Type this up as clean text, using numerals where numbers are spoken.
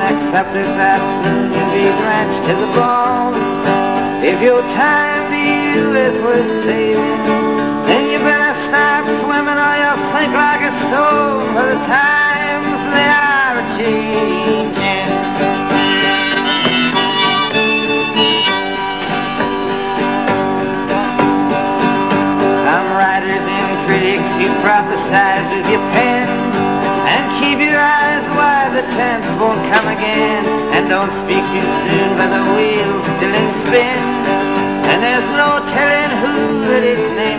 and accepted that soon you'll be drenched to the bone. If your time to you is worth saving, then you better start swimming or you'll sink like a stone, for the times they are a-changing. Come writers and critics, you prophesize with your pen, and keep your eyes wide, the chance won't come again. And don't speak too soon, for the wheel's still in spin, and there's no telling who that it's named.